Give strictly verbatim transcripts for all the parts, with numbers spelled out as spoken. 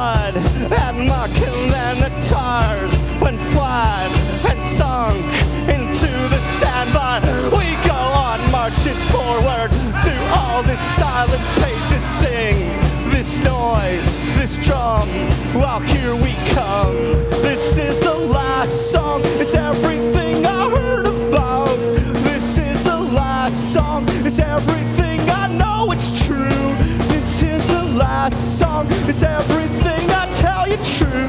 mud and muck, and then the tires went flat and sunk into the sand. But we go on marching forward through all this silent paces, sing this noise, this drum, while here we come. This is the last song, it's everything I heard about. This is the last song, it's everything I know it's true. This is the last song, it's everything I tell you true.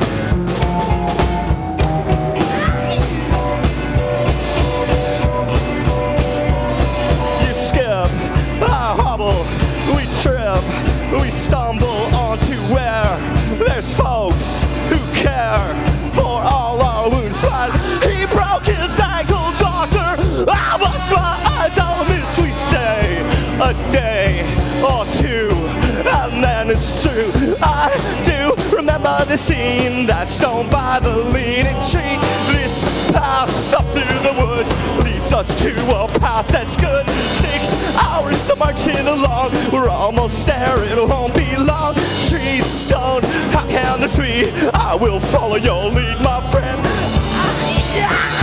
You skip, I hobble, we trip, we stumble onto where there's folks who care for all our wounds. But he broke his ankle, doctor, I lost my eyes, I'll miss we stay a day or two, and then it's true. I do remember the scene, that stone by the leaning tree. This path up through the woods leads us to a path that's good. Six hours to marching along, we're almost there, it won't be long. Tree, stone, how can this be? I will follow your lead, my friend. Yeah!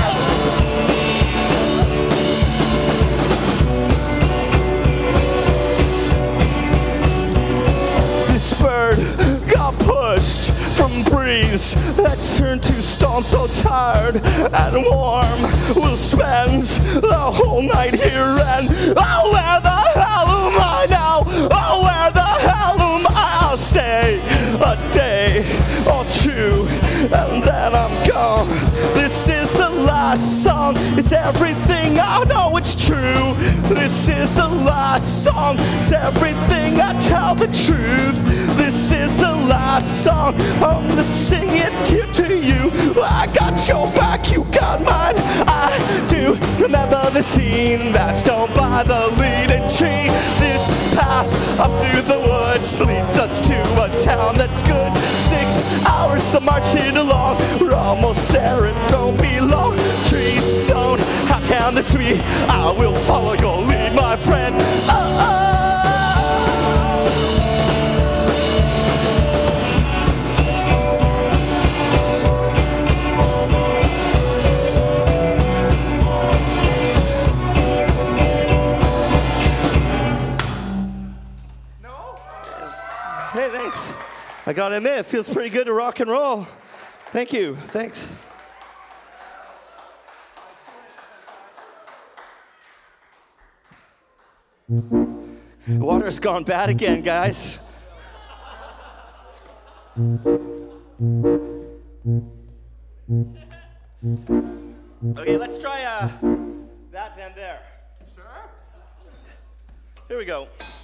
Bird got pushed from breeze that turned to stone, so tired and warm. We'll spend the whole night here, and oh, where the hell am I now? Oh, where the hell am I? I'll stay a day or two, and then I'm gone. This is the last song, it's everything I know it's true. This is the last song, it's everything I tell the truth. This is the last song, I'm gonna sing it here to you. I got your back, you got mine. I do remember the scene, that stone by the leaning tree. This path up through the woods leads us to a town that's good. Six hours to marching along, we're almost there, it won't be long. Tree, stone, how can this be? I will follow your lead, my friend. Oh, oh. Hey, thanks. I gotta admit, it feels pretty good to rock and roll. Thank you. Thanks. The water's gone bad again, guys. Okay, let's try uh, that then there. Sure. Here we go.